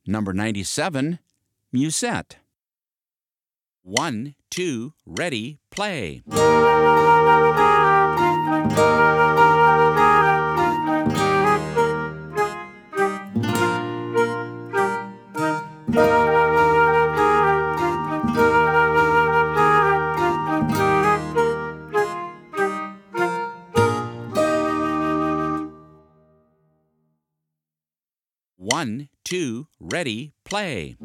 Number 97, Musette. 1, 2, ready, play. One, two, ready, play.